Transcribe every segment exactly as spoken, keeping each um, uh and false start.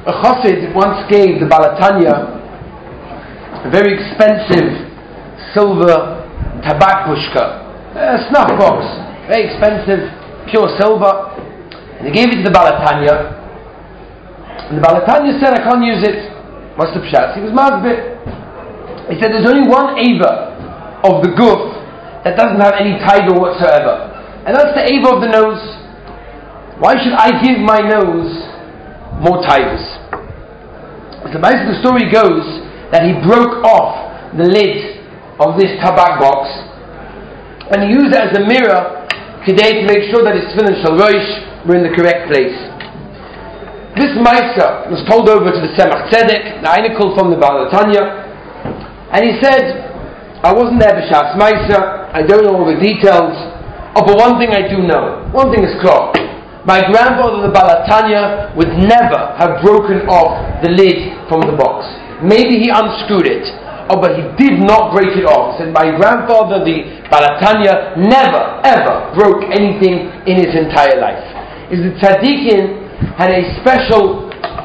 A chassid once gave the Balatanya a very expensive silver tabak pushka, a snuff box, very expensive, pure silver, and he gave it to the Balatanya, and the Balatanya said, I can't use it. What's the pshat? He was mazbit. He said, there's only one ava of the guf that doesn't have any taiva whatsoever, and that's the ava of the nose. Why should I give my nose more taivas? So basically the story goes that he broke off the lid of this tabak box and he used it as a mirror today to make sure that his tefillin shel rosh were in the correct place. This Maisa was told over to the Tzemach Tzedek, the Einikel from the Balatanya, and he said, I wasn't there b'shas Maisa, I don't know all the details, oh, but one thing I do know, one thing is clear. My grandfather, the Balatanya, would never have broken off the lid from the box. Maybe he unscrewed it, oh, but he did not break it off. He said, my grandfather, the Balatanya, never, ever broke anything in his entire life. Is the tzaddikin had a special,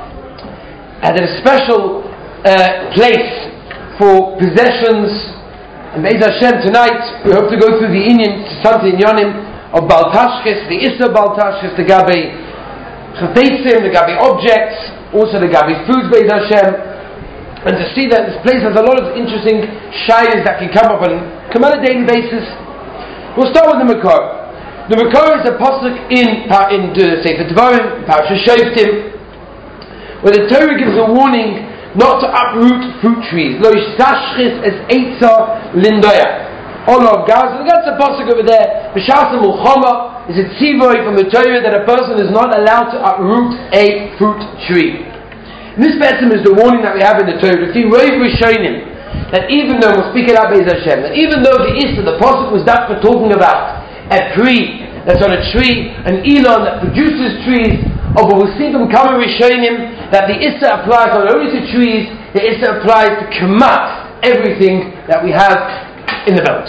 had a special uh, place for possessions. And Be'ez Hashem, tonight we hope to go through the inyan, something inyanim of Baal Tashchis, the Issa Baal Tashchis, the Gabi Chaveisim, the Gabi objects, also the Gabi foods, Be'ez Hashem, and to see that this place has a lot of interesting shayas that can come up and come on a daily basis. We'll start with the Makar. The Makar is a pasuk in in the Sefer Devarim, Parashat Shoftim, where the Torah gives a warning not to uproot fruit trees. Lo yishtashchis es eitza lindoya. Olav Gaz, and that's a pasuk over there. B'shas Mulchama is a tzivoy from the Torah that a person is not allowed to uproot a fruit tree. And this betzim is the warning that we have in the Torah. The Roiv Rishonim, that even though we'll speak it out Be'ez Hashem, that even though the Issa, the pasuk was that for talking about a tree that's on a tree, an elon that produces trees, oh, but we'll see from Kama Rishonim that the Issa applies not only to trees, the Issa applies to kamat, everything that we have in the belt.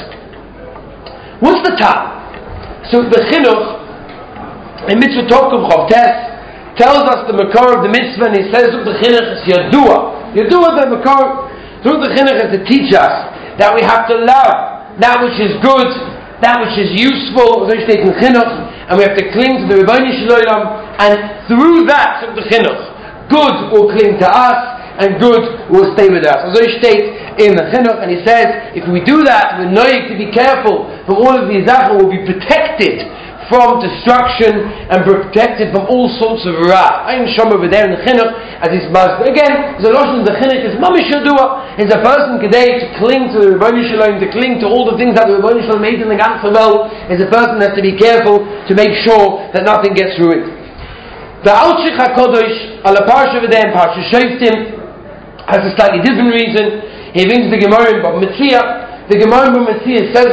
What's the time? So the chinuch in mitzvah Tokov Chavtes tells us the makar of the mitzvah, and he says the chinuch is yadua. Yadua the makar. So the chinuch is to teach us that we have to love that which is good, that which is useful, and we have to cling to the Rebbeinu Shalom, and through that the chinuch, good will cling to us, and good will stay with us. As he states in the chinuch, and he says, if we do that, we're knowing to be careful from all of these zachar, will be protected from destruction and protected from all sorts of ra. I am shom over there in the chinuch as his master. Again, the lotion of the chinuch is mamish yadua, is a person today to cling to the Rebbeinu Shalom, to cling to all the things that the Rebbeinu Shalom made in the ganze world, is a person that has to be careful to make sure that nothing gets ruined. The Alshich HaKadosh, al parsha over there in Parashat Shoftim, has a slightly different reason. He brings the Gemara in Bava Metzia. The Gemara in Bava Metzia says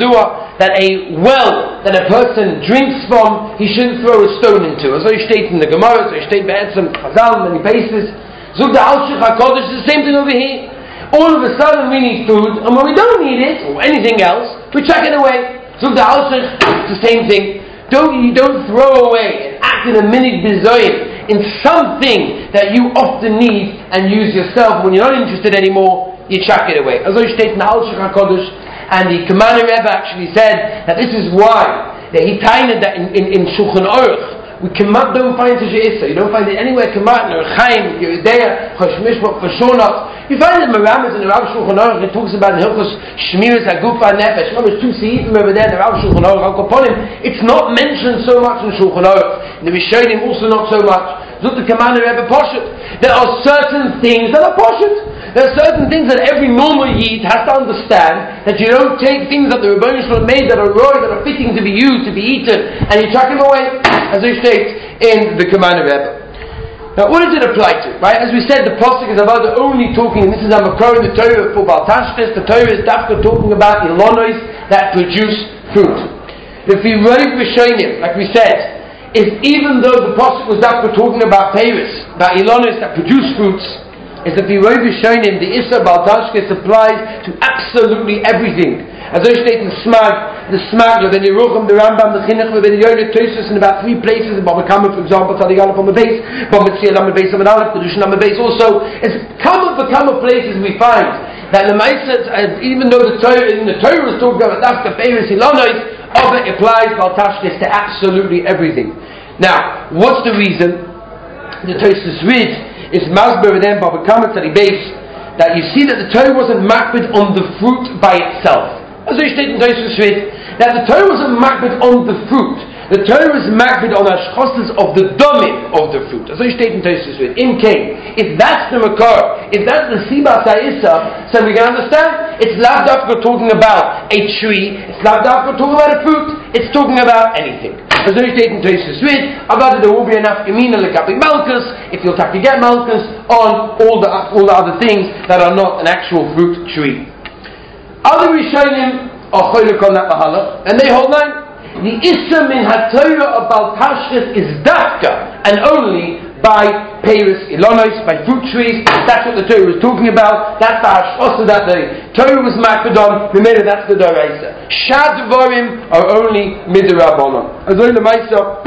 that a well that a person drinks from, he shouldn't throw a stone into. As I state in the Gemara, as I state Be'etzem Chazal, many places. Zug the Alshich HaKadosh is the same thing over here. All of a sudden we need food, and when we don't need it, or anything else, we chuck it away. Zug the Alshich, it's the same thing. Don't, you don't throw away and act in a minig bizoyim in something that you often need and use yourself. When you're not interested anymore, you chuck it away. As I state in the Alshich HaKadosh, and the Kamana Rebbe actually said that this is why that he tied that in, in, in Shulchan Aruch, we cannot don't find such a issa. You don't find it anywhere. Kamat, Nerchaim, Yeridea, Choshmishmot, Fashonot. You find it in Meramis and the Rav Shulchan Aruch. It talks about the Hilchos Shmiras Hagufa Nefesh. There's two seifim over there. The Rav Shulchan Aruch Al Kaponim. It's not mentioned so much in Shulchan Aruch. The Rishonim also not so much. Zut the Kamana Rebbe Poshet. There are certain things that are Poshet. There are certain things that every normal Yid has to understand, that you don't take things that the Rebbeinu Shalom made that are raw, that are fitting to be used, to be eaten, and you chuck them away, as we state in the Kamana Rebbe. Now, what does it apply to? Right? As we said, the pasuk is about the only talking, and this is a makor in the Torah for Baal Tashchis. The Torah is dafka talking about ilonos that produce fruit. If we write Rishonim, like we said, if even though the pasuk was dafka talking about peiros, about ilonos that produce fruits, is that the Roiv Rishonim, the Issa Baal Tashchis applies to absolutely everything. As I state in the Smag, the Smag, the Yerucham, the Rambam, the Chinuch, the Yoyne Tosus in about three places, in Baba Kama, for example, Tzadik Aleph on the base, Baba Tzil on the base of an Aleph, Kedushin on the base also. It's Kama for Kama places we find that the Maisa, even though the Torah, in the Torah is talking about Dafka Peiris Ilonois, of it applies Baltashkis to absolutely everything. Now, what's the reason? The Tosfos read is Masber and then Baba Kama Tzadi base that you see that the Torah wasn't makbid on the fruit by itself. As I stated in Tosfos read that the Torah wasn't makbid on the fruit. The Torah was makbid on ashchosses of the domim of the fruit. As I stated in Tosfos read, in Cain, if that's the makar, if that's the siba sa'isa, so we can understand it's lav dafka talking about a tree, it's lav dafka talking about a fruit, it's talking about anything. As I stated in Tosfos read, about there will be enough gemina lekapi malchus, if you'll have to get malchus on all the all the other things that are not an actual fruit tree. Other Rishonim are choylek on that mahalach, and they hold nine. The Issa min HaTorah of Baltashkis is dafka, and only by Peiris Ilonos, by fruit trees. That's what the Torah was talking about. That's the Hashchosa that the Torah was makbid on. Remember, that's the Doraisa. Shad Dvarim are only Midrabanon. As only the Maisa,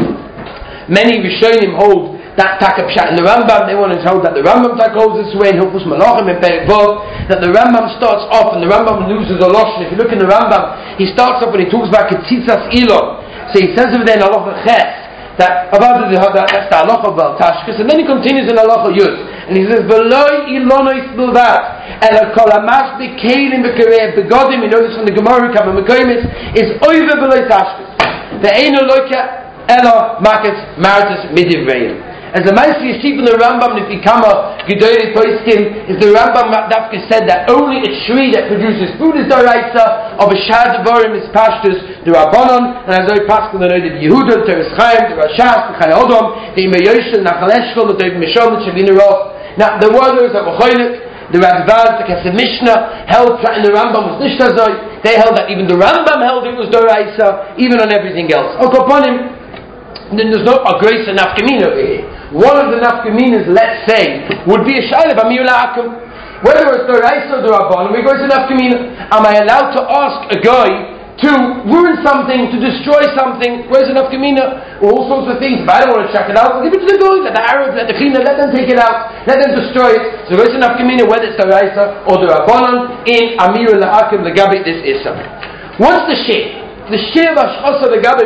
many Rishonim hold that Takab Shat in the Rambam. They want to hold that the Rambam tak holds this way in Hilchos Malachim in Perek Vav, that the Rambam starts off and the Rambam loses a lashon. If you look in the Rambam, he starts off and he talks about Ketzitzas Ilo. So he says over there in Halacha Ches that about the that, that's the Halacha of Baltashkis, and then he continues in Halacha Yud and he says V'loi Ilonois Bilvat Ela Kol Hamash B'Kelim B'Kerei B'Godim. You know this from the Gemara Kama Mekoimis is Oive V'loi Tashkis Ve'eino Loika Ela Makes Martis Midivreim. As the Maisi you see from the Rambam, if you come up, Gedolei Poskim, is the Rambam Dafka said that only a tree that produces food is Doraisa, of a Shad Dvarim is Pashtus, the Rabbanon, and as I Pascal, the Noid of Yehuda, the Teres Chaim, the Rashas, the Chai Odom, the Imeyoshel, the Nachal Eshkol, the Doid Mishon, the Shavina Roch. Now, there were those that were Choylik, the Radvaz, the Kesef Mishnah, held that in the Rambam was Nishtazoi, they held that even the Rambam held it was Doraisa, even on everything else. Okoponim, then there's no a grace enough Kamina over here. One of the nafkaminas, let's say, would be a shayla b'miyul ha'akum. Whether it's the Raisa or the Rabban, we go to nafkamina. Am I allowed to ask a guy to ruin something, to destroy something? Where's the nafkamina? All sorts of things. If I don't want to check it out, I'll give it to the guy, let the Arabs, let the China, let them take it out, let them destroy it. So where's the nafkamina, whether it's the Raisa or the Rabban, in Amir al-Ha'akim, the Gabi, this is something. What's the share? The share of Ashchosa, the Gabi,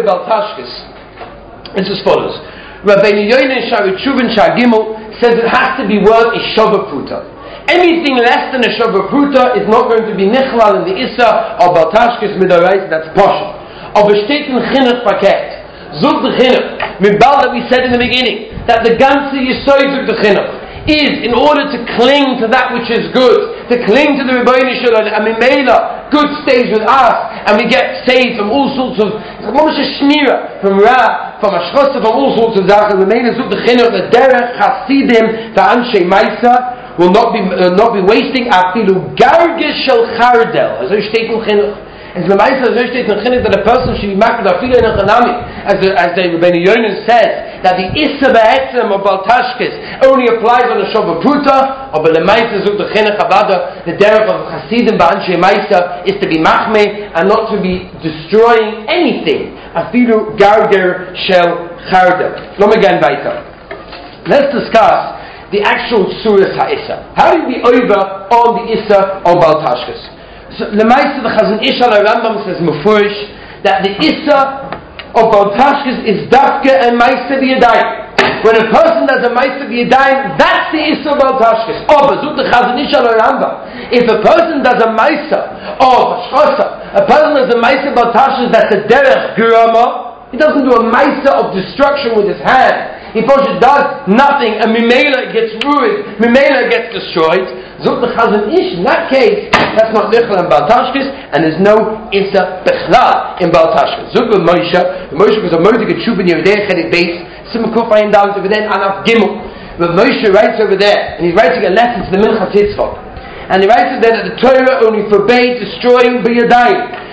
Baltashkis, it's as follows. Rabbeinu Yoinen Shari Chuvin Shar Gimel says it has to be worth a Shava Pruta. Anything less than a Shava Pruta is not going to be Nichlal in the Issa or Baltashkis Midarais, that's Posha. Of a Shteten Chinuch Paket. Zug the Chinuch. Mibal that we said in the beginning, that the ganze Yisoy Zug the Chinuch is in order to cling to that which is good, to cling to the Rebbeinu Shalom, and Mimela, good stays with us, and we get saved from all sorts of, shmira, from Ra, from Ashchosa, from all sorts of Zach, and Mimela Zug the Chinuch, the Derech Hasidim, the Anshe Maisa, will not be uh, not be wasting Afilu Gargish Shel Chardel, as I state in Chinuch. As the Maisa as I state in Chinuch, that a person should be makbid Afilu in a Chanami, as the, as the Rebbeinu Yoinen says, that the Issa Ba'etzem of Baltashkis only applies on a Shova Pruta, or the Maisa Zug the Chinuch Abada, the Derech of Hasidim Ba'anshe Maisa is to be machmeh and not to be destroying anything. Afilu Garger Shel Chardel. Lom again weiter. Let's discuss the actual Suras HaIssa. How do you be over on the Issa of Baltashkis? So, the Maisa the Chazon Ish al Rambam says Mufurish that the Issa of Baltashkis is Dafka and Maisa B'Yadayim. When a person does a Maisa B'Yadayim, that's the Issa of Baltashkis. Oh, but the Chazon Ish al Rambam, if a person does a Maisa of Ashchosa, a person does a Maisa Baltashkis, that's a Derech Girama, he doesn't do a Maisa of destruction with his hand. He does nothing, and Mimela gets ruined, Mimela gets destroyed. Zut the Chazon Ish, in that case, that's not Nichel and Baltashkis, and there's no Issa Bechlal in Baltashkis. Zut the Moshe, the Moshe was a Modig at Shubin Yodei Chelik Beis, Simon Kufayim down over there, Anaf Gimel. The Moshe writes over there, and he's writing a letter to the Minchas Yitzchak. And he writes there that the Torah only forbade destroying B'Yadayim.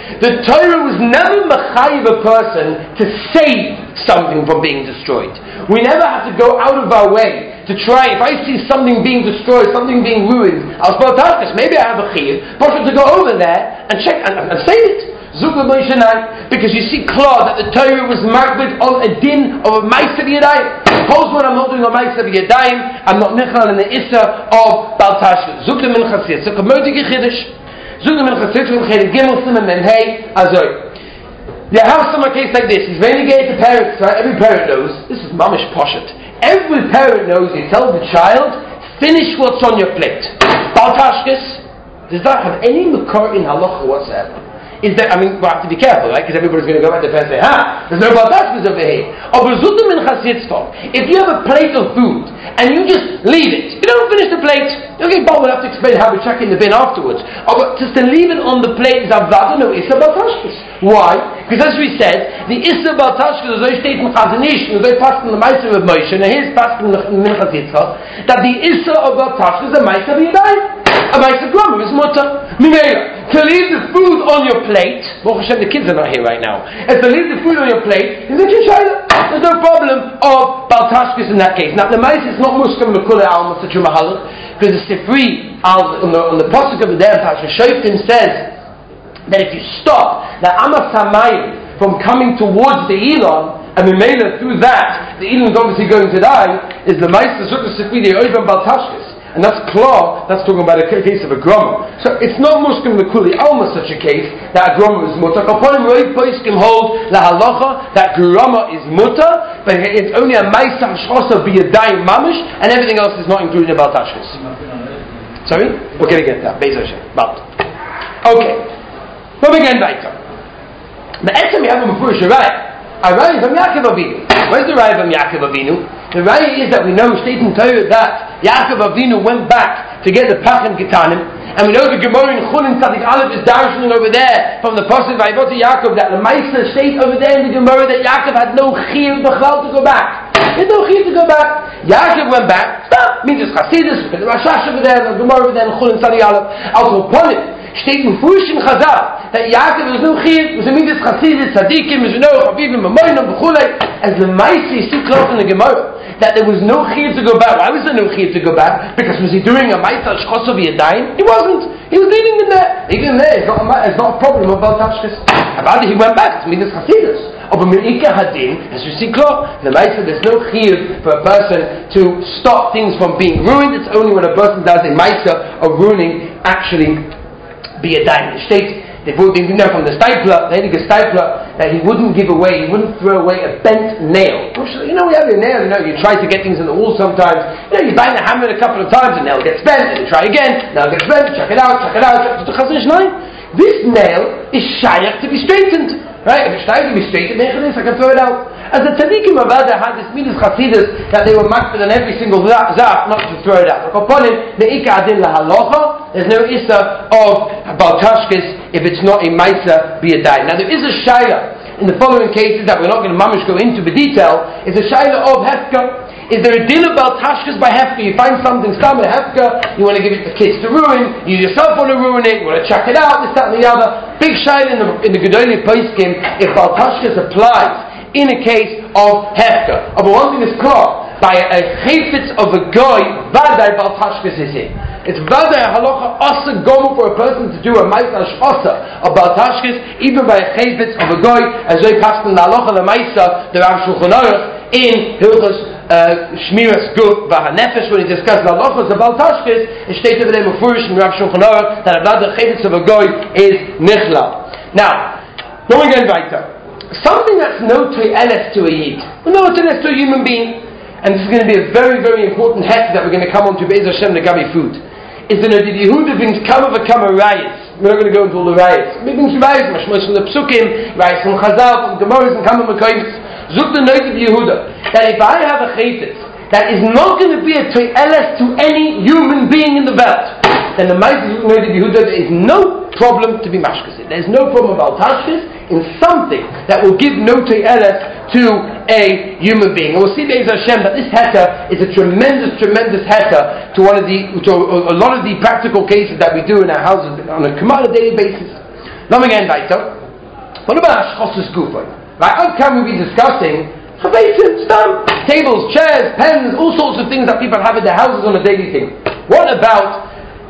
The Torah was never mechayiv a person to save something from being destroyed. We never have to go out of our way to try. If I see something being destroyed, something being ruined, I'll spell tashkas. Maybe I have a chiyuv, but to go over there and check and, and, and save it. Because you see clear that the Torah was marked on a din of a ma'aser b'yadayim. Suppose when I'm not doing a ma'aser b'yadayim, I'm not nichal in the issa of bal tashkas. Zuk the mincha tzitz. Zuk a modige chiddush. Zuk the mincha tzitz from chedek gimel simon men hey azoy. You have some case like this. He's very gay to parents, right? Every parent knows this is mamish poshet. Every parent knows. You tell the child, finish what's on your plate. Bal tashkas does not have any makor in halacha whatsoever. Is there, I mean, we have to be careful, right? Because everybody's going to go back to the parents and say, ha, there's no baltashkas over here. If you have a plate of food and you just leave it, you don't finish the plate. Okay, Bob will have to explain how we check in the bin afterwards. Oh, but just to leave it on the plate is avada, no issa baltashkas. Why? Because as we said, the issa baltashkas is a state in Chazanish, is a passed in the Meiser of Moshe, and here's passed in the Minchas Yitzchak, that the issa of baltashkas is a Meiser b'yadayim. A Meiser grummer is mutter. Mimela, to leave the food on your plate, Baruch Hashem, the kids are not here right now, and to leave the food on your plate is a chishayla. There's no problem of baltashkas in that case. Now the Meiser is not muslim mekule alma such a mahalach, because the Sifri on the on the pasuk of the day of Parashat Shoftim says that if you stop the Amas Hamayim from coming towards the Elon, and Mimela through that, the Elon is obviously going to die, is the Meiser Sukkah Sifri the Oivam baltashkas. And that's klar, that's talking about a case of a grummer. So it's not muskim lekuli alma such a case that a grummer is mutter. Upon him, Roy Poiskim hold la halacha that grummer is mutter, but it's only a ma'aser hashchasa b'yadayim mamish, and everything else is not included about tashkas. Sorry? We're going to get that. Beis Hashem. But okay. Moving again weiter. The etzem we have a mefurish raya. A raya from Yaakov Avinu. Where's the raya from Yaakov Avinu? The raya is that we know, state in Torah, that Yaakov Avinu went back to get the Pachim Ketanim, and we know the Gemara in Chulin Tzadik Aleph is darshaning over there from the Pasuk Vayivot Yaakov that the Meiser state over there in the Gemara that Yaakov had no chiyuv b'chlal to go back. He had no chiyuv to go back. Yaakov went back. Stop. Means it's Chasidus. The Rashash over there, the Gemara over there in Chulin Tzadik Aleph. Also upon it steht in Fush in Chazal that Yaakov was no chiyuv. Was a means Chasidus Tzadikim, as you know, Chavivim, Mamonim, B'chulei. As the Meiser is too close in the Gemara that there was no chiyuv to go back. Why was there no chiyuv to go back? Because was he doing a ma'aser shchasa b'yadayim? He wasn't. He was leaving them there. Leaving them there is not a, it's not a problem about tashkas. About it, he went back. It's midas chasidus. Of a me'ika hadin, as we see clear, the ma'aser, there's no chiyuv for a person to stop things from being ruined. It's only when a person does a ma'aser of ruining actually b'yadayim. It states they brought the engineer from the stapler, the Heilige stapler, that he wouldn't give away, he wouldn't throw away a bent nail. You know, we have your nail, you know, you try to get things in the wall sometimes. You know, you bang the hammer a couple of times, the nail gets bent, and you try again, nail gets bent, check it out, check it out, this nail is shaykh to be straightened. Right? If it's shaykh to be straightened, I can throw it out. As the tzaddikim of Ada had this midas chasidus that they were makbid on every single zaf not to throw it out. Upon him, the ika adin lahalocha, there's no issa of baltashkis if it's not a ma'aser b'yadayim. Now there is a shayla in the following cases that we're not going to mamish go into the detail. Is a shayla of hefka. Is there a din about tashkas by hefka? You find something, some hefka, you want to give it to kids to ruin, you yourself want to ruin it, you want to check it out, this, that, and the other. Big shayla in the in the Gedolei Poskim if baltashkas applies in a case of hefka. But one thing is clear, by a chayfetz of a guy, vaday baltashkas is it. It's vaday halacha asa gomu for a person to do a ma'aser shchasa of baltashkas, even by a chayfetz of a guy, as they passed in the halacha the ma'aser, the Rav Shulchan Aruch in Hilchos Shmiras Guf V'Hanefesh, when he discussed the halachos of baltashkas, it stated over there mefurish in Rav Shulchan Aruch that about the chayfetz of a guy is nichlal. Now, going again weiter. Something that's no to'eles to a yid, no to'eles to a human being, and this is going to be a very, very important het that we're going to come on to Be'ez Hashem Negabi food, is that the Yehuda brings kama v'kama rayas. We're not going to go into all the rayas. He brings rayas, mashmos from the psukim, rayas from Chazal, from Gemaras, and kama v'kayim. Zuk the note of Yehuda that if I have a chayfetz that is not going to be a to'eles to any human being in the world, then the Ma'aser Zuk the note of Yehuda there is no problem to be mashkas. There is no problem about tashkas in something that will give no to'eles to a human being. And we'll see Be'ez Hashem that this heta is a tremendous, tremendous heta to one of the to a lot of the practical cases that we do in our houses on a common daily basis. Now again, weiter. What about Ashchosus Gufay? Right? How can we be discussing Chaveitim, stam, tables, chairs, pens, all sorts of things that people have in their houses on a daily thing? What about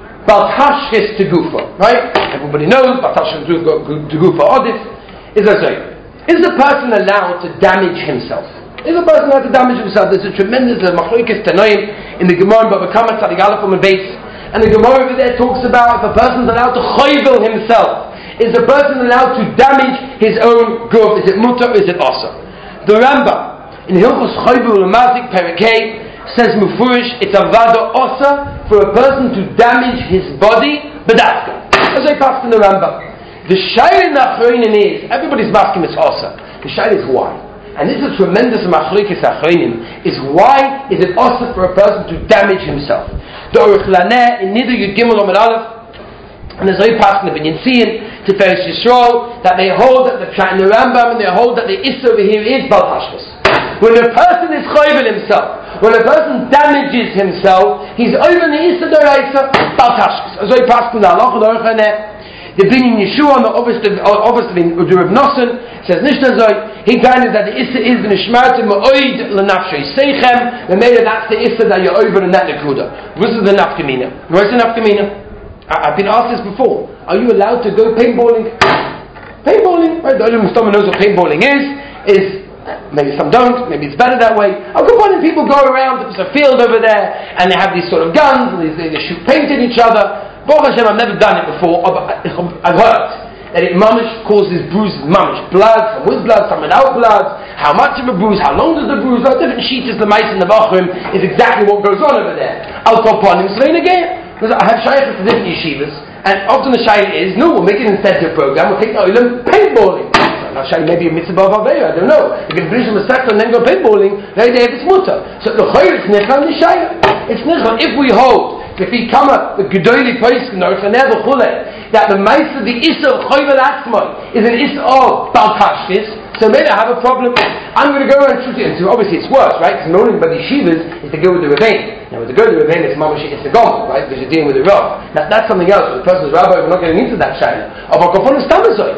Baltashkis to Gufa? Right? Everybody knows Baltashkis to Gufa Odif is a say. Is the person allowed to damage himself? Is a person allowed to damage himself? There's a tremendous machlokes tanoim in the Gemara Bava Kama Tzadik Aleph on the base, and the Gemara over there talks about if a person is allowed to choyvel himself. Is the person allowed to damage his own guf? Is it mutar or is it asa? The Rambam in Hilchos Choyvel Lamazik Perikei says mufurish it's a vada asa for a person to damage his body b'dafka. As I passed in the Rambam, the shayla in the achronim is everybody's masking it's asa. The shayla is why, and this is a tremendous machlokes achronim, is why is it asa for a person to damage himself? The Aruch Laneh in Nidr Yud Gimel Amud Aleph, and there's a passing of Binyan Tzion to Feres Yisrael that they hold that the Pshat in the Rambam, and they hold that the Issa over here is Baltashkis. When a person is choyvel himself, when a person damages himself, he's over the Issa D'Oraisa Baltashkis. As I passed in the Halach the Aruch Laneh, the Binyan Yeshua, the obviously obviously the Reb Nosson says Nishnazoi. He kind of that the Issa is the Nishmartim Ma'oid L'Nafshei Seichem. The made that's the Issa that you're over in that Nekuda. This is the Nafkamina. Where's the Nafkamina? I've been asked this before. Are you allowed to go paintballing? Paintballing, right? The only one knows what paintballing is. Is maybe some don't. Maybe it's better that way. I'll go on and people go around. There's a field over there, and they have these sort of guns, and they, they shoot paint at each other. Baruch Hashem, I've never done it before. I've heard that it mamish causes bruises, mamish blood, some with blood, some without blood. How much of a bruise? How long does the bruise? What different sheets the mice in the bathroom is exactly what goes on over there. I'll go upon him slain again. Because I have shaykhs for different yeshivas, and often the shaykh is, no, we'll make an incentive program, we'll take the oilam paintballing. Now, shaykh maybe a mitzvah of Aveira, I don't know. You can finish the second and then go paintballing, very day if it's mutter. So the chayr is nichal the shaykh. It's nichal. If we hold, if we come up, the gedoli poiskin, or chaneh v'chuleh, that the mice of the issa of choyvel atzmon is an issa of baltashkis, so maybe I have a problem. I'm going to go around and shoot it. So obviously it's worse, right? Because normally by the yeshivas is to go with the Rebbein. Now with the go with the Rebbein, it's mamash, it's the gom, right? Because you're dealing with the Rav. Now that's something else. With the person's rabbi, we're not getting into that shayla. Of a kofon stamazoi.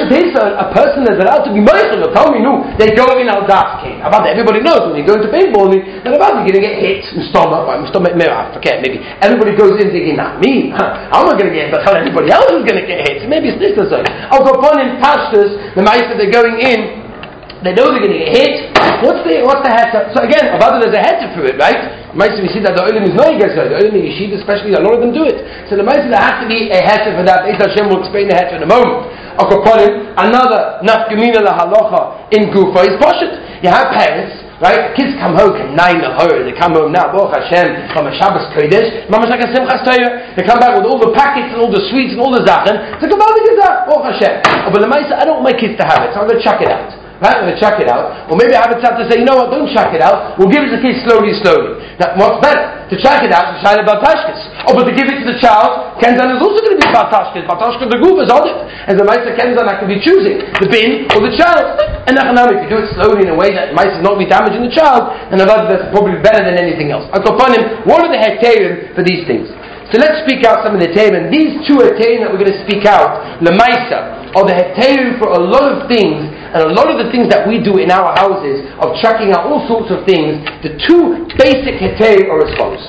A person is allowed to be meichel. Tell me, no, they go in al das king. About that, everybody knows when you go into paintballing, then about you're going to get hit. Stomach, right? Stomach, I forget. Maybe everybody goes in thinking, not me. Huh? I'm not going to get hit, but everybody else is going to get hit. So maybe it's this or so. Al kofon in pashtas, the mice that they're going in. They know they're going to get hit. What's the what's the heter? So again, about there's a heter for it, right? Might we see that the olim is not guys, the olim yeshiva, especially a lot of them do it. So the might there has to be a heter for that. Beis Hashem will explain the heter in a moment. Akaponim, another nafkamina la halacha in Gufa is poshet. You have parents, right? Kids come home at nine the horror. They come home now, Baruch Hashem, from a Shabbos Kodesh. Mamash like a Simchas Torah. They come back with all the packets and all the sweets and all the zachen. So come on, Baruch Hashem. But the I don't want my kids to have it, so I'm going to chuck it out. Right, I'm going to chuck it out. Or maybe I have a time to say, you know what, don't chuck it out. We'll give it to the kids slowly, slowly. Now, what's better? To chuck it out, to shine about tashkis. Or but to give it to the child, Kenzan is also going to be about tashkis. About tashkis, the group is on it. And the Meister Kenzan, I can be choosing the bin or the child. And now, if you do it slowly in a way that Meister is not be damaging the child, then that's probably better than anything else. I'll go upon him, what are the heterim for these things? So let's speak out some of the heterim. And these two heterim that we're going to speak out, the Meister, are the heterim for a lot of things. And a lot of the things that we do in our houses of chucking out all sorts of things, the two basic heter are as follows.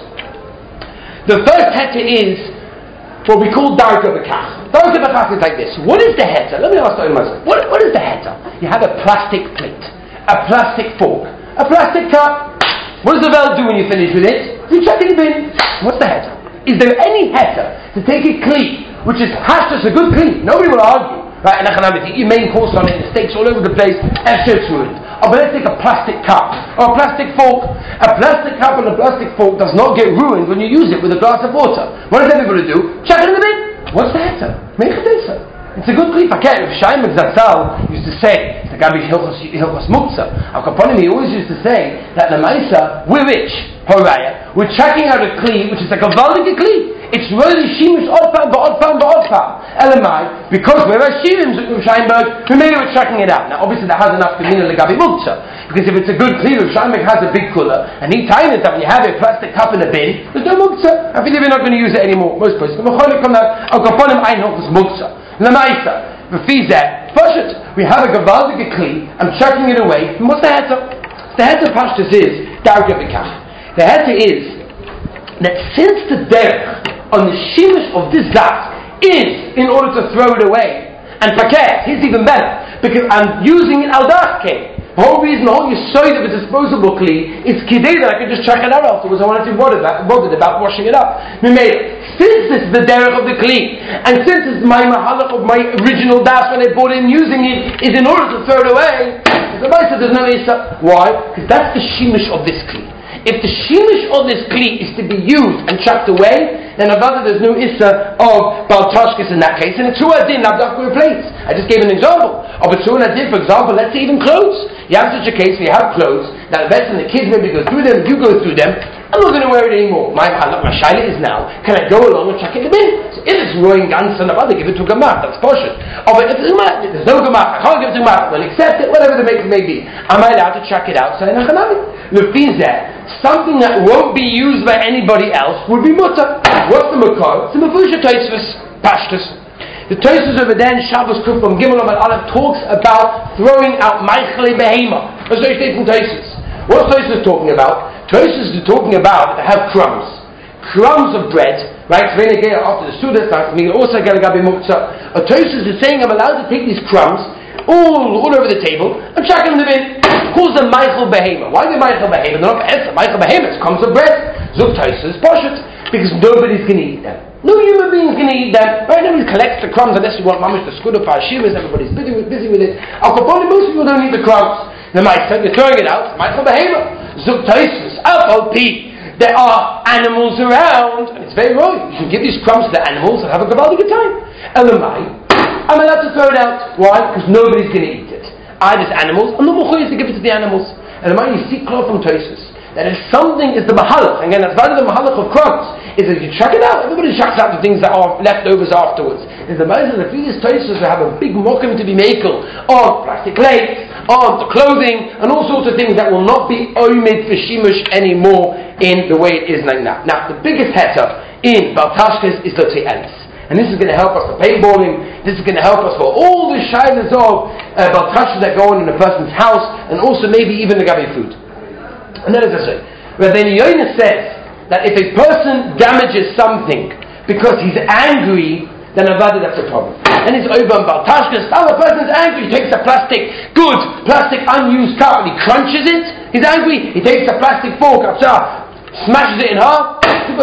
The first heter is what we call darka b'kach. Darka b'kach is like this. What is the heter? Let me ask you myself. What, what is the heter? You have a plastic plate, a plastic fork, a plastic cup. What does the vel do when you finish with it? You chuck it in the bin. What's the heter? Is there any heter to take a kli, which is hashtas, a good kli? Nobody will argue. Right, and you eat main course on it, and steaks all over the place, and shirts ruined. Oh, but let's take a plastic cup, or a plastic fork. A plastic cup and a plastic fork does not get ruined when you use it with a glass of water. What does everybody do? Chuck it in the bin. What's the heter? Make a desa. It's a good klipa. Okay, if Shaim Zatzal used to say, the Gabi Hilchos Muktzah, Al Kaponim, he always used to say that the Maisa, we're rich, Horaya, we're chucking out a kli, which is like a valdik kli. It's really shimish odd pan, but odd pan, but odd pan. Elamai, because we're a shirim Sheinberg, we made it with chucking it out. Now, obviously, that has enough kamina legabi muktzah, because if it's a good kli, if Sheinberg has a big cooler, and he ties it up, and you have a plastic cup in a bin, there's no muktzah. I believe we're not going to use it anymore. Most places. Al kaponim ein hilchos muktzah. Lamaisa, v'fizeh, Pashut. We have a gavaldige kli, I'm chucking it away, and what's the heter? The heter pashtus is, darga b'kach. The heter is, that since the derech on the shimush of this zat is in order to throw it away, and pakeh, it's even better, because I'm using it al dachke. The whole reason, the whole yisoid of a disposable kli is kidei that I can just chuck it out afterwards. I wanted to bother about, bothered about washing it up. Since this is the derech of the kli, and since it's my mahalach of my original das when I bought it and using it is in order to throw it away, the Bible says there's no isa. Why? Because that's the shimush of this kli. If the shimush of this kli is to be used and chucked away, then avada there's no issa of baltashkis in that case, and a true adin nabdach replace. I just gave an example of a true adin, for example, let's say even clothes. You have such a case where you have clothes that the best and the kids maybe go through them, you go through them, I'm not going to wear it anymore. My my shaila is now, can I go along and chuck it in the bin? So if it's ruined ganz and avada, give it to a gemach, that's poshut. Oh, but if there's no gemach, I can't give it to a gemach, well accept it, whatever the make may be. Am I allowed to chuck it out? Say nachanami. Lefizeh, something that won't be used by anybody else would be mutter. What's the makar? It's the mavusha toisvus pashtus. The toisvus over there in Shabbos Kuf from Gimel Amad Aleph talks about throwing out meichele behema. What's the statement toisvus? What's toisvus talking about? Toisvus is talking about to have crumbs, crumbs of bread. Right? After the Sudas, also get a gabi muktzah. A toisvus is saying I'm allowed to take these crumbs all all over the table and chuck them in the bin. Who's the Michael Behema? Why the Michael Behema? They're not Be'etzah. Michael Behema, it's crumbs of bread. Zuk Toisvus Poshut. Because nobody's going to eat them. No human being's going to eat them. Right? Nobody collects the crumbs unless you want mamish to skud up our shivas. Everybody's busy with, busy with it. Al Kaponi, most people don't eat the crumbs. The Michael, you're throwing it out. Michael Behema. Zuk Toisvus. Al P. There are animals around. And it's very wrong. You can give these crumbs to the animals and have a gavaldige time. Elamai. I'm allowed to throw it out. Why? Because nobody's going to eat it. I, as animals, I'm not mechuyev to give it to the animals. And the man you see clear from Toisvus that if something is the mahalach, again, that's part of the mahalach of crumbs, is that you chuck it out. Everybody chucks out the things that are leftovers afterwards. Is the man that these Toisvus will have a big mokum to be makel on plastic plates, on the clothing, and all sorts of things that will not be oimid for shimush anymore in the way it is like now. Now, the biggest heter in baltashkes is the te'elis. And this is going to help us for paintballing. This is going to help us for all the shilas of uh, baltashkes that go on in a person's house, and also maybe even the gabi food. And then as I say, Rabbeinu Yonah says that if a person damages something because he's angry, then avada that's a problem. And it's over on baltashkes. Now the person's angry, he takes a plastic, good, plastic unused cup, and he crunches it. He's angry, he takes a plastic fork, smashes it in half. You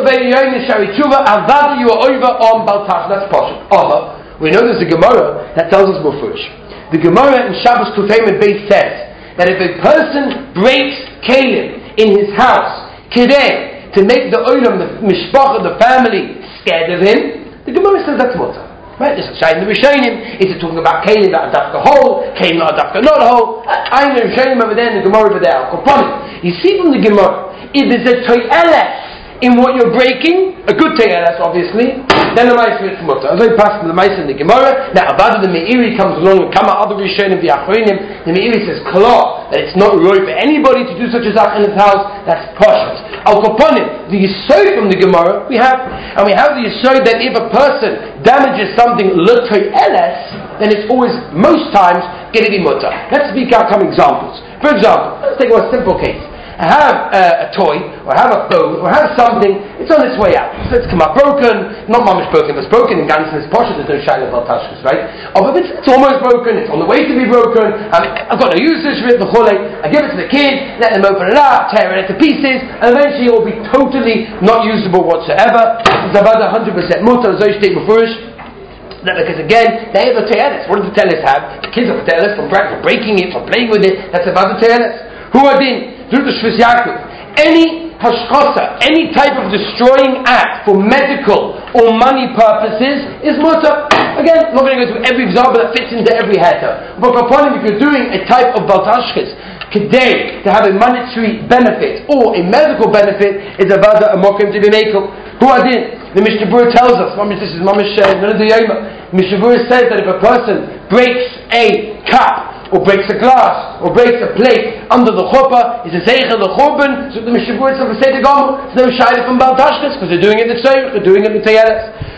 are over on baltash. That's possible. Oh, we know there's a Gemara that tells us mufurish. The Gemara in Shabbos Kufayim Beis says that if a person breaks kelim in his house, kidei, to make the olam, the mishpacha, the family, scared of him, the Gemara says that's mutter. Right? This is Shayim the Rishonim. Is it talking about kelim that are dafka whole, kelim that are dafka not whole? I know Rishonim over there and the Gemara over there. You see from the Gemara, if there's a to'eles in what you're breaking, a good to'eles obviously, then the Ma'aseh is mutter. As I pass to the Ma'aseh in the Gemara, now Abada the Meiri comes along and come out other Rishonim the Achronim, the Meiri says klar that it's not right for anybody to do such a zach in his house. That's poshut. Al Kaponim, the Yisod from the Gemara we have, and we have the Yisod that if a person damages something le to'eles, then it's always most times going to be mutter. Let's speak out some examples. For example, let's take one simple case. I have uh, a toy, or I have a phone, or I have something, it's on its way out. So it's come up broken, not mamish broken, it's broken in Gansen, it's posh, there's no shayla baltashkes, right? Oh, but it's, it's almost broken, it's on the way to be broken, um, I've got no usage for it, the chole, I give it to the kid, let them open it up, tear it into pieces, and eventually it will be totally not usable whatsoever. It's about one hundred percent mutter, zoy state befurish. Because again, they have a te'eles. What do the te'eles have? The kids have a te'eles from breaking it, from playing with it, that's about the te'eles. Who are din? Through the Shvis Yaakov, any hashkasa, any type of destroying act for medical or money purposes is mutter. Again, I'm not going to go through every example that fits into every heter. But if you're doing a type of baltashkes, today to have a monetary benefit or a medical benefit is about a mokim to be makel. Who are din? The Mishnah Berurah tells us, this is Mamish Nonadiyoma. Mishnah Berurah says that if a person breaks a cup, or breaks a glass, or breaks a plate under the chuppah, is a zeichel the churban. So the Mishnah Berurah says the Seder Gomer, it's no shayla from baltashkes because they're doing it the tzorich, they're doing it the te'eles.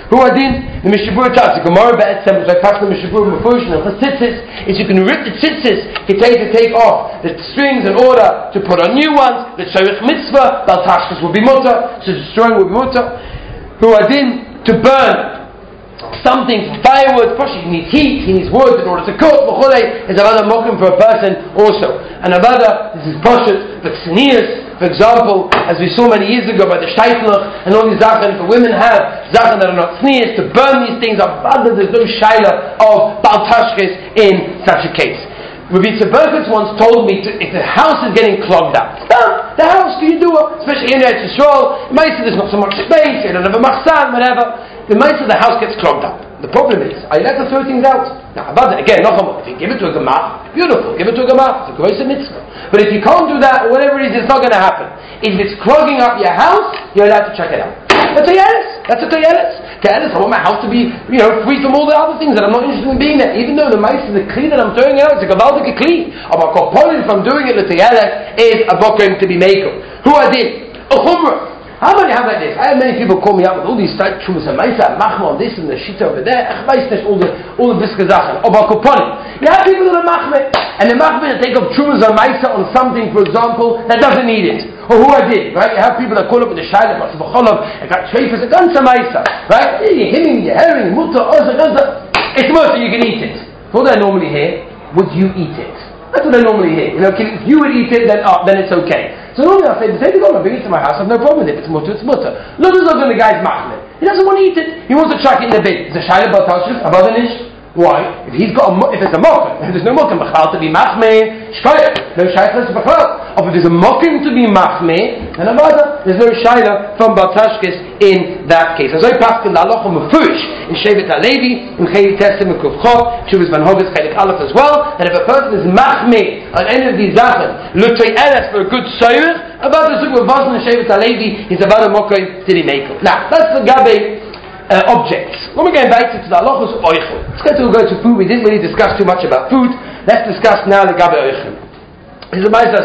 Who adin? The Mishabur tells the Gemara be'etzem, which I passed the Mishabur Mefushin and Chasitzis, is you can rip the tzitzis, you take to take off the strings in order to put on new ones. The Tzorich Mitzvah, Bal Tashkis will be mutter, so the string will be mutter. Who adin? To burn something for firewood. First he needs heat, he needs wood in order to cook. Is another mokum for a person also. And another, this is Pashut, but Sneers, for example, as we saw many years ago by the Shaitlach and all these Zachen, if women have Zachen that are not Sneers, to burn these things up, there's no Shaila of Bal Tashkis in such a case. Rabbi Berkowitz once told me to, if the house is getting clogged up, the house, can you do it? Especially in Eretz Yisrael, it might say there's not so much space, you don't have a machsan, whatever. The mice of the house gets clogged up. The problem is, are you allowed to throw things out? Now, about that, again, not if you give it to a gemach, beautiful, give it to a gemach, it's a gross mitzvah. But if you can't do that, or whatever it is, it's not going to happen. If it's clogging up your house, you're allowed to check it out. That's a yelis. That's a yelis. Yelis, I want my house to be, you know, free from all the other things that I'm not interested in being there. Even though the mice of the kli that I'm throwing out, it's a gavaldik kli. But component from doing it with the yelis is a bokum to be makel. Who I did? A chumrah. How many have like this? I have many people call me up with all these type chumas and maisa, machma on this and the shita over there. I weiß nicht all the all the biskazachen. Or bakuponim. You have people that are machme, and the machme that take up chumas and maisa on something, for example, that doesn't need it. Or who I did, right? You have people that call up with the shayla, what's the b'cholov, I got treifas, a ganza maisa, right? You're hemming, you're herring, mutter, oza, ganza. It's mutter, you can eat it. What do I normally hear? Would you eat it? That's what I normally hear. You know, if you would eat it, then oh, then it's okay. So normally I say, the same thing, I'm bring it to my house, I have no problem with it. It's mutter, it's mutter. Look, there's not the guy's machmir. He doesn't want to eat it. He wants to chuck it in the bin. It's a shayla baltashis, about an ish. Why? If he's got a, if it's a mokum, if there's no mokum, b'chal to be machmir, shkoyah. No shayla b'chal. Or if there's a mokum to be machmir, then avada, there's no shayla from baltashkis in that case. As I passed in the halacha mefurish in Shevet HaLevi, in Chayei Tesem and Kufchot, Shuvas Ben Hovis Chaylik Aleph as well, that if a person is machmir on any of these zachen, l'toy eres for a good soyrich, about the zuk of Vazan in Shevet HaLevi is about a mokum to be makel. Now, that's the gabe. Uh, objects. When we get back to the halachos of oichel, let's get to go to food. We didn't really discuss too much about food. Let's discuss now the gabe oichel. As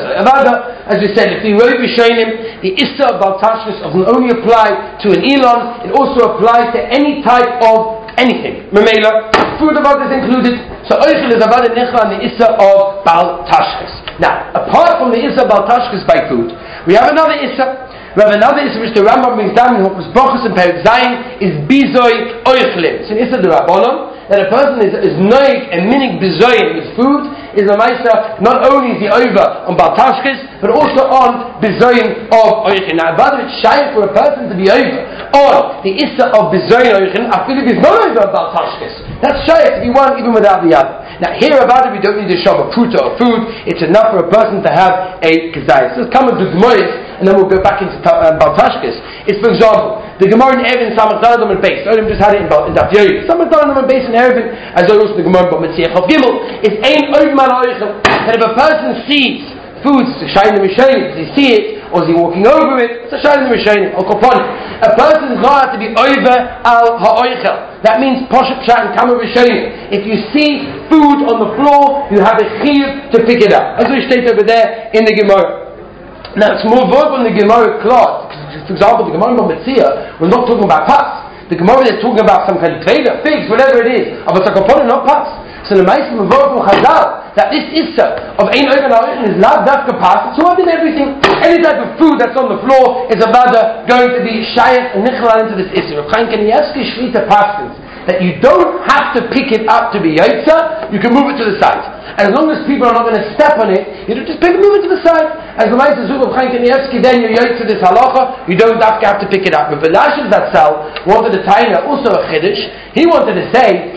we said, if the roiv rishonim, the issa of baltashkis doesn't only apply to an elon, it also applies to any type of anything. Memela, food about is included. So oichel is about the nechla and the issa of baltashkis. Now, apart from the issa of baltashkis by food, we have another issa. We have another issue which the Rambam brings down in Hokmas Brachos and Perek Zayin is Bizoy Oichlim. It's an issa the Rabbanon that a person is, is noig and minig bizoy with food is a maisa, not only is he over on Baltashkis, but also on bizoyin of Oichlim. Now, about it's shy for a person to be over on the issa of bizoyin Oichlim, I feel if he's not over on Baltashkis. That's shy to be one even without the other. Now, here about it, we don't need to shove a pruta or food. It's enough for a person to have a kazayis. So let's come with the Gmois, and then we'll go back into uh, Baltashkis. It's, for example, the Gemara in Erevin, Samach Daladam and Beis. I just had it in Daf Yoyi. Samach Daladam and Beis in Erevin, as I also the Gemara in Mitzvah of Gimel. It's ein oid mal oichel. That if a person sees food, it's a shayin l'mishayin. Does he see it, or is he walking over it? It's a shayin l'mishayin, or kopon. A person is not allowed to be over al ha'oichel. That means poshet pshat and kama rishonim. If you see food on the floor, you have a chiyuv to pick it up. As we state over there in the Gemara. Now it's more verb on the Gemara cloth. For example, the Gemara on Metzia, we're not talking about pas. The Gemara is talking about some kind of trailer, figs, whatever it is. Of a sakapon, not pas. So the Ma'asim of verb from Chazal that this issa of ein oiven ha'oichen is not dafka pas. So in everything, any type of food that's on the floor is a bada going to be shayat and nichlal into this issa. Reb Chaim Kanievsky Shvita Paskins that you don't have to pick it up to be yotza, you can move it to the side. As long as people are not going to step on it, you just pick, move it to the side. As the Ma'aser Zug of Chaim Kanievsky, then you're yotza this halacha, you don't have to pick it up. But Velashim Zatzal wanted to tie also a chiddush. He wanted to say,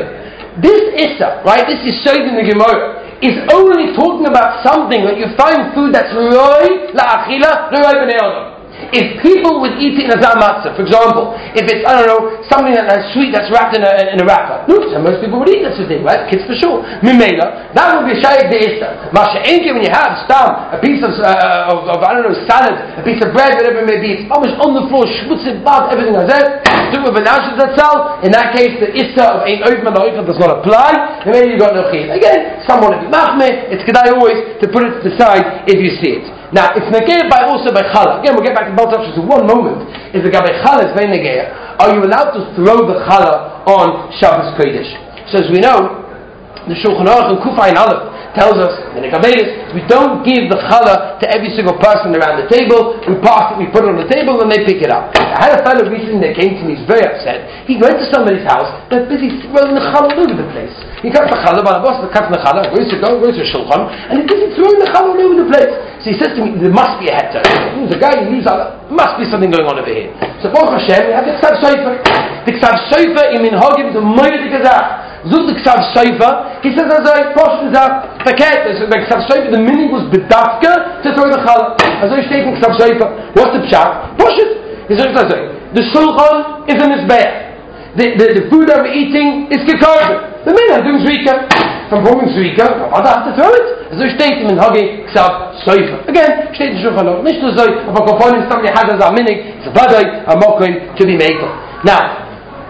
this issa, right, this is showed in the Gemara, is only talking about something that you find food that's roi la'achila, roi b'nei adam. If people would eat it in a zamatzah, for example, if it's, I don't know, something that, that's sweet that's wrapped in a, in a wrapper, no, so most people would eat that sort of thing, right? Kids for sure. Mimela, that would be shayek de issa. Masha enke, when you have stam, a piece of, uh, of, of, I don't know, salad, a piece of bread, whatever it may be, it's almost on the floor, shmutzit, bad, everything like that. Do a benashit zatzal. In that case, the issa of ein oivman ha'oichel does not apply, and maybe you got no chiyuv. Again, someone to be machmeh, it's kedai always to put it to the side if you see it. Now, it's negayah by also by challah. Again, we'll get back to Baltashkis in one moment. Is the gabe challah is very negayah. are you allowed to throw the challah on Shabbos Kodesh? So as we know, the Shulchan Aruch and Kufayin Aleph tells us in the Kabbalah, we don't give the challah to every single person around the table. We pass it, we put it on the table, and they pick it up. I had a fellow recently that came to me, he's very upset. He went to somebody's house, they're busy throwing the challah all over the place. He cuts the challah, but the boss cuts the challah, goes to go, goes to Shulchan, and he's busy throwing the challah all over the place. So he says to me, there must be a heter. He was a guy who knew Allah, must be something going on over here. So Baruch Hashem, we have the Ksav Sofer. The Ksav Sofer in Minhagim is a moed gazah. Zug the Ksav Sofer, he says as I posh is a paket. So the Ksav Sofer, the meaning was bedavka to throw the challah. As I state in Ksav Sofer, what's the pshat? Posh it. He says, the Shulchan is a mizbeach. The, the, the food that we're eating is kekarbon. The men are doing zrika. From forming zrika, I have to throw it. As I state in Minhagim Ksav Sofer. Again, state in Shulchan Aruch. Nicht nur so, aber Koponim, somebody has as a minig, it's a badai, a mokoin, to be made. Now,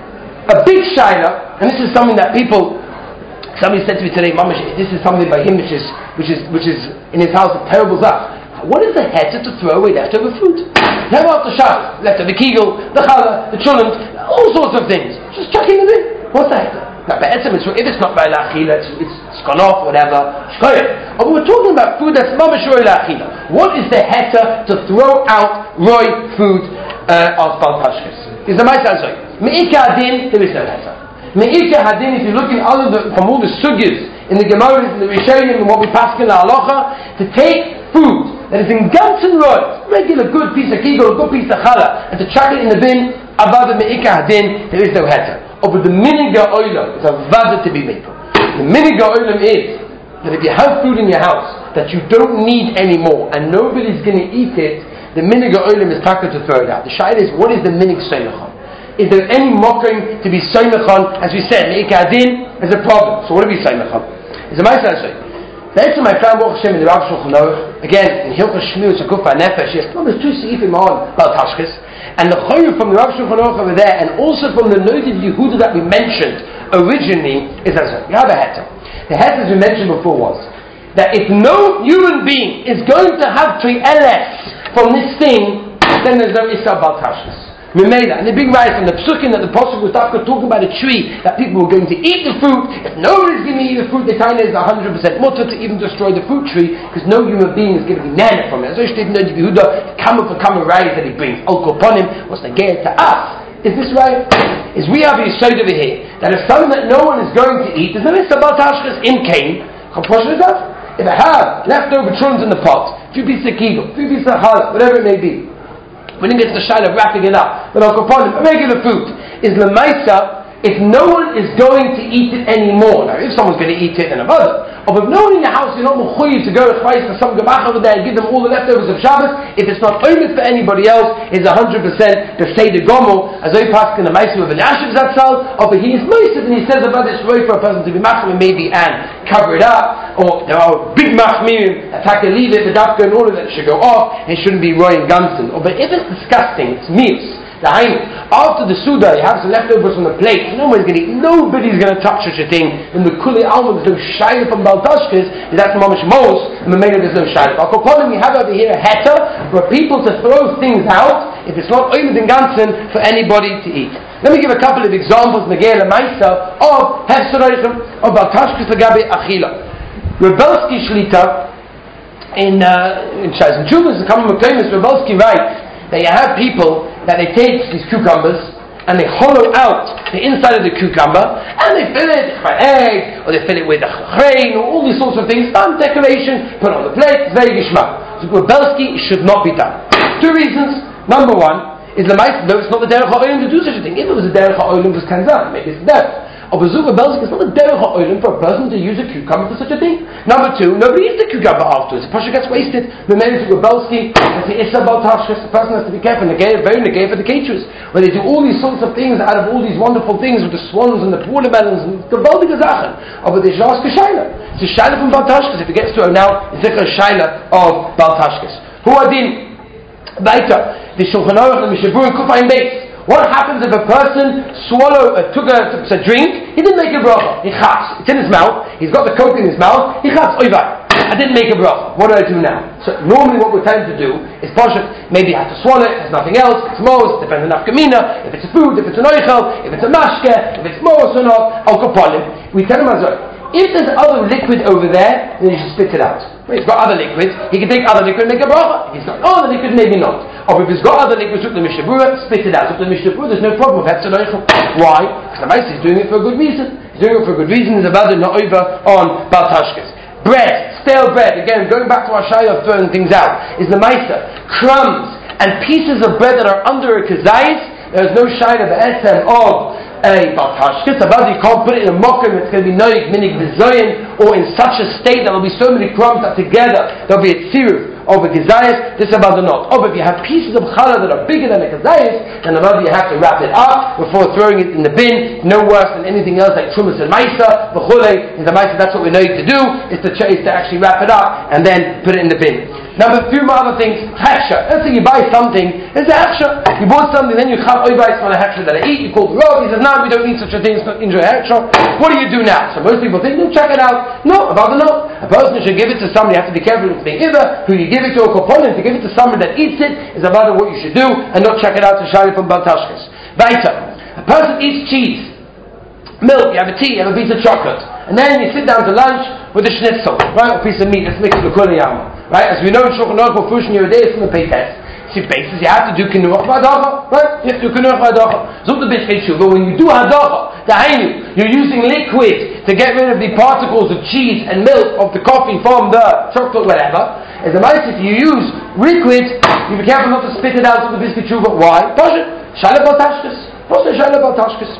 a big shaila, and this is something that people, somebody said to me today, Mamash, this is something by him which is, which is, which is in his house a terrible zach. What is the heter to throw away leftover food? Never after Shabbos, leftover kegel, the challah, the chulant, all sorts of things. Just chucking them in. What's the heter? Now, if it's not by la'achila, it's, it's gone off, whatever. But we're talking about food that's mamash roy la'achila. What is the heter to throw out roy food uh, of Bal Tashkis? Is the Ma'aseh Azoi. Me'ika hadin, there is no heter. Me'ika hadin, if you look in all of the, from all the sugyas, in the Gemaras, in the Rishonim, and what we pass in the halacha, to take food that is in ganzen roy, regular good piece of kegel, a good piece of challah, and to chuck it in the bin, above the me'ika hadin, there is no heter. Or but the miniga oilam is a vada to be made. The miniga oilam is that if you have food in your house that you don't need anymore and nobody's going to eat it, the miniga oilam is taka to throw it out. The shayla is, what is the minig soymechon? Is there any mocking to be soymechon? As we said, me'ika hadin is a problem. So what do we soymechon? It's a ma'aseh Azoi. That's my friend Baruch Hashem in the Rav Shulchan Aruch. Again, in Hilchos Shmius Akufa Nefesh, yes, no, there's two seifim on Bal Tashkis, and the Choyr from the Rav Shulchan Aruch over there, and also from the noted Yehuda that we mentioned originally, is as well. You have a heter. The heter, as we mentioned before, was that if no human being is going to have tri'eles from this thing, then there's no Issa Bal Tashkis. Memela, and the big rise from the psukim that the Pasuk was talking about a tree that people were going to eat the fruit. If nobody's going to eat the fruit, the time is one hundred percent mutter to even destroy the fruit tree because no human being is going to be nana from it. As I stated in Yehuda, come up and come rise that he brings. Al Koponim was the gear to us. Is this right? Is we have a side over here that if something that no one is going to eat, there's no Isabal Tashkis in Cain. If I have leftover truns in the pot, a few pieces of kegel, a few pieces of challah, whatever it may be. When it gets the shayla of wrapping it up, but I'll upon it, regular food is lemaisa. If no one is going to eat it anymore, now if someone's going to eat it, then a mother. Or if no one in your house, you're not mechuyev to go to Chvais for some gabach over there and give them all the leftovers of Shabbos. If it's not omed for anybody else, it's a hundred percent the seder gomel as I pass in the ma'aseh with an ashiv zatzal. Or but he is ma'aseh and he says about this way for a person to be machmir maybe and cover it up. Or there are big machmirim attack to leave it, the dafka and all of that should go off. It shouldn't be roy and gansen. Or but if it's disgusting, it's meals. The after the Suda, you have some leftovers from the plate. Nobody's going to eat. Nobody's going to touch such a thing. And the Kuli Alma, there's no shayla from Bal Tashkis. That's mamish mos. And the Mela, there's no shayla. But we have over here a heter for people to throw things out if it's not oimed in gansen for anybody to eat. Let me give a couple of examples, Negei Lamaisa, of hefseroichem of Bal Tashkis Lagabi Achila. Rebelski Shlita in uh, in Shaz and Chuvas, the common Mekaymis, Rebelski writes that you have people that they take these cucumbers and they hollow out the inside of the cucumber and they fill it with egg or they fill it with a chrein or all these sorts of things, some decoration, put on the plate, very gishmak. So Rebelski should not be done. Two reasons. Number one is the mice, no, it's not the derech ha'olim to do such a thing. If it was a derech ha'olim, it was kanzan, maybe it's derech. Or Bezuch Rebelski, it's not a derech ha'olim for a person to use a cucumber for such a thing. Number two, nobody eats the cucumber afterwards. The pasha gets wasted. The man is Rebelski, that's the Issa Bal Tashkis. The person has to be careful. Negei, very negei for the caterers, where they do all these sorts of things out of all these wonderful things with the swans and the watermelons and the Baldige Sachen. Or but they should ask a shayla. It's a shayla from Bal Tashkis. If it gets to it now, it's like a shayla of Bal Tashkis. Who are din? Weiter. The Shulchan Aruch and the Mishabur and Kufayin Beis. What happens if a person swallow, uh, took a, a drink, he didn't make a bracha, he chaps, it's in his mouth, he's got the coke in his mouth, he chaps, oiva. I didn't make a bracha. What do I do now? So normally what we're trying to do is pashut, maybe I have to swallow it, there's nothing else, it's mos, depends on nafkamina, if it's a food, if it's an oichel, if it's a mashke, if it's mos or not, al kaponim. We tell him as well, if there's other liquid over there, then you should spit it out. If he's got other liquids, he can take other liquid and make a bracha. If he's got other liquid, maybe not. Or if he's got other liquids, look the Mishnah Berurah, spit it out. Look the Mishnah Berurah, there's no problem with Hetzed Oichel. Why? Because the Maisa is doing it for a good reason. He's doing it for a good reason. He's about to not over on Bal Tashkes. Bread, stale bread, again, going back to our shayah of throwing things out, is the Maisa. Crumbs and pieces of bread that are under a kazayis, there is no shayah of the etzem of a Bal Tashkes. About you can't put it in a mokum, it's going to be noik, minig, vizoyin, or in such a state that there will be so many crumbs that together there will be a tziruf of a kazayis. This about the not. Oh, but if you have pieces of challah that are bigger than a kazayis, then about you have to wrap it up before throwing it in the bin. No worse than anything else like trumas and maisa, b'chulei. In the maisa, that's what we know to do, is to, is to actually wrap it up and then put it in the bin. Now, a few more other things. Hechsha. Let's say you buy something, it's a hechsha. You bought something, then you chab oibais on a hechsha that I eat. You call the road. He says, "No, we don't need such a thing. It's not enjoy hechsha." What do you do now? So most people think, "No, check it out." No, about the no. A person should give it to somebody. You have to be careful with the either who you give it to, a component to give it to somebody that eats it is about what you should do, and not check it out to shari from Bal Tashkes. Weiter. A person eats cheese, milk. You have a tea. You have a piece of chocolate, and then you sit down to lunch with a schnitzel, right, a piece of meat. Let's mix it with kuliyama. Right, as we know in Shulchan Aruch, we're pushing your days from the pay test. See, basis, you have to do kinuach v'hadacha, right? You have to do kinuach v'hadacha. Zut the bit issue, but when you do hadacha, the hainu, you're using liquid to get rid of the particles of cheese and milk of the coffee from the chocolate, whatever. As a mice, if you use liquid, you be careful not to spit it out of the biscuit shuva. Why? Pashut, shaleh bal tashkes. Pashut, shaleh bal tashkes.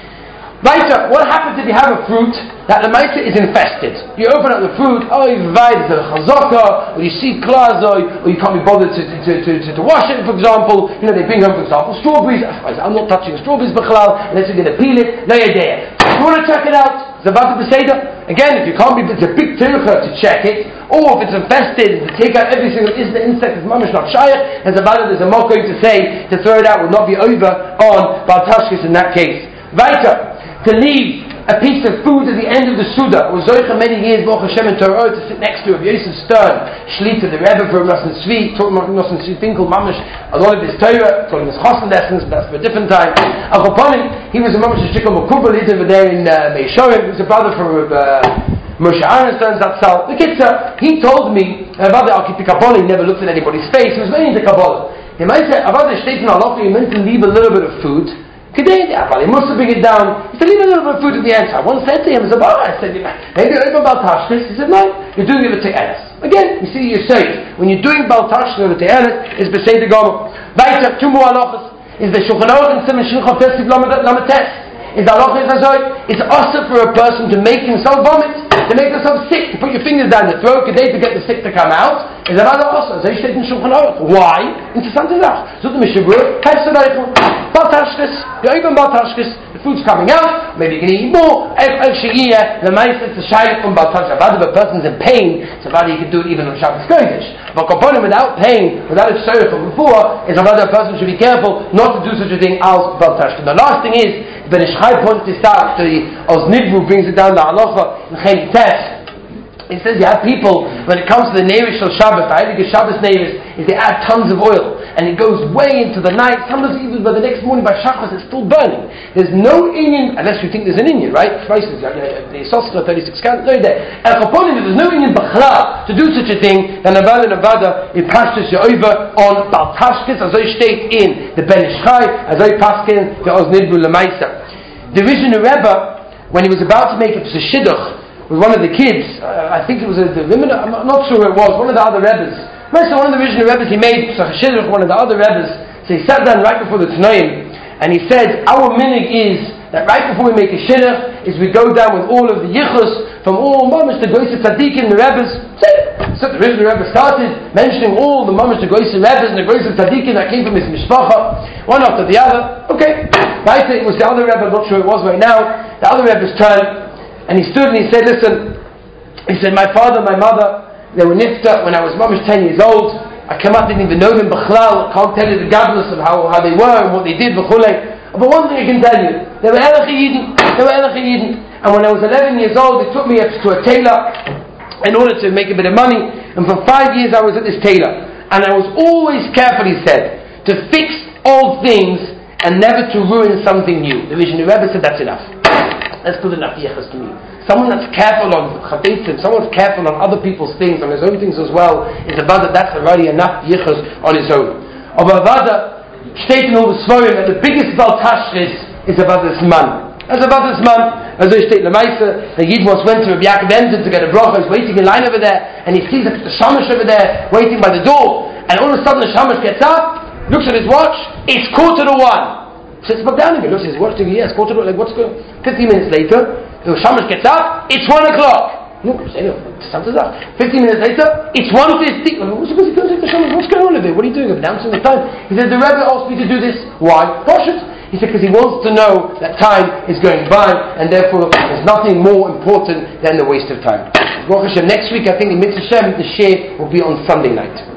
Weiter, what happens if you have a fruit that the maisa is infested? You open up the fruit, oh, you divide the chazaka, or you see klazoi, or you can't be bothered to, to, to, to, to wash it, for example. You know, they bring home, for example, strawberries. I'm not touching strawberries, b'chalal, unless you're going to peel it. No idea. You want to check it out? It's about the Peseda. Again, if you can't be, it's a big tircha to check it, or if it's infested, to take out every single insect, is mamish not shayach, as about it, there's a more going to say, to throw it out will not be over on Bal Tashkes in that case. Weiter. To leave a piece of food at the end of the Suda. It was Zoicha many years, Baruch Hashem and Torah, to sit next to Rav Yosef Stern, Shlita, the Rebbe from Nosson Tzvi, taught Nosson Tzvi Finkel, Mamish, a lot of his Torah, taught him his Chosen lessons, but that's for a different time. Al-Chaponim, he was a Mamish Shikol Makubal, he's over there in uh, Meishorim, he was a brother from uh, Moshe Aronstein's Zatzal. The Kitzah, he told me, about the Al-Kipi Kabbalah, he never looked at anybody's face, he was very into Kabbalah. He might say, about the State in Allah, you're meant to leave a little bit of food. Today, he must have bring it down. He said, leave a little bit of food at the end. So I once said to him, I said, maybe over Bal Tashkes. He said, no, you're doing it with Te'eres. Again, you see, you're safe. When you're doing Bal Tashkes with Te'eres, it's B'sei de Gomer. Weiter, two more halachas. Is the Shulchan Aruch and Siman Shulchan Testiv Lamates. Is the halacha is azoi. It's also for a person to make himself vomit, to make himself sick, to put your fingers down your throat, today to get the sick to come out. Is that also? As I said in Shulchan Aruch. Why? Into something else. So the Mishnah Berurah, Hetzed Oichel, Bal Tashkes, you're even Bal Tashkes, the food's coming out, maybe you can eat more. El She'iyah, the Maisa, it's a shayla from Bal Tashkes. If a person's in pain, so you can do it even on Shabbos Kodesh. But component without pain, without a shayla from before, is another person should be careful not to do such a thing as Bal Tashkes. The last thing is, Ben Ishchai points this out, the Oz Nidvu brings it down to halacha in Chen Tes. He says you have people, when it comes to the Neirish of Shabbos, the Heilige Shabbos Neirish, is they add tons of oil, and it goes way into the night, sometimes even by the next morning by Shachas it's still burning. There's no Inyan, unless you think there's an Inyan, right? The Sosra thirty-six count, no there. And Chaponim, if there's no Inyan B'chlal to do such a thing, then Avada Nevada, it passes you over on Bal Tashkes, as I state in the Ben Ishchai, as I paskin, the Oz Nidvu Lemaisa. The Rishon Rebbe, when he was about to make it to Shidduch, with one of the kids, uh, I think it was a, the women, I'm not sure who it was, one of the other Rebbes. So one of the original Rebbes he made, so Shidduch, one of the other Rebbes, so he sat down right before the Tanoim, and he said, our minig is that right before we make a Shidduch, is we go down with all of the Yichus, from all Mamash to Goyse Tzadikim, the Rebbes. So the original Rebbe started mentioning all the Mamash to Goyse Rebbes and the Goyse Tzadikim that came from his Mishpacha, one after the other. Okay, right, it was the other Rebbe, I'm not sure it was right now, the other Rebbe's turn. And he stood and he said, listen, he said, my father, my mother, they were nifta when I was mamish ten years old. I came out, didn't even know them b'chlal. I can't tell you the godless of how, how they were and what they did b'chulei. But one thing I can tell you, they were Elach Yidin, they were Elach Yidin. And when I was eleven years old, they took me to a tailor, in order to make a bit of money. And for five years I was at this tailor, and I was always careful, he said, to fix old things and never to ruin something new. The Visionary Rebbe said, that's enough. That's good enough yichus to me. Someone that's careful on chavetim, someone that's careful on other people's things, on his own things as well, is a vada, that's already enough yichus on his own. Of a vada, steht in all the Svarim that the biggest valtashris is about this man. As about this man, as I state Lamaisa, the Yid once went to Rabbi Yaakov Emden to get a bracha, he's waiting in line over there, and he sees the shamash over there, waiting by the door, and all of a sudden the shamash gets up, looks at his watch, it's quarter to one. Sits back down again, looks at his watch, thinking, yes, quarter to one, like what's going on? Fifteen minutes later, the shamash gets up, it's one o'clock. Look, something's up. Fifteen minutes later, it's one fifty. What's going on with the shamash? What's going on with it? What are you doing? I'm announcing the time. He said, the Rebbe asked me to do this. Why? Poshut. He said, because he wants to know that time is going by, and therefore there's nothing more important than the waste of time. Baruch Hashem, next week I think in Mitzvah Shem, the share will be on Sunday night.